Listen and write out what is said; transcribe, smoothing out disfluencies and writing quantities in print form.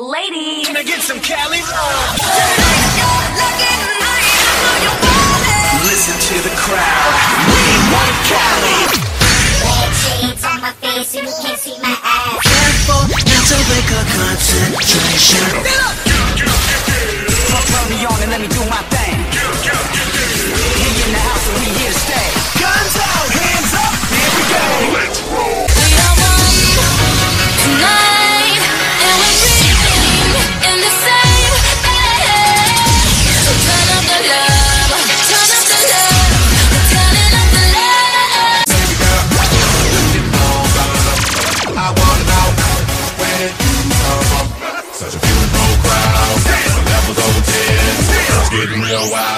Ladies, can I get some Cali love? Listen to the crowd. We want Cali. Red shades on my face and you can't see my ass. Careful not to break our concentration. Turn me on and let me do my thing. We in the house and we here to stay. Guns out, hands up, here we go. Let's roll. We are one tonight, and we're breathing in the same air. So turn up the love, turn up the love, we're turning up the love. Baby girl, I wanna know where did you come from? Such a beautiful crowd, levels over 10, it's getting real wild.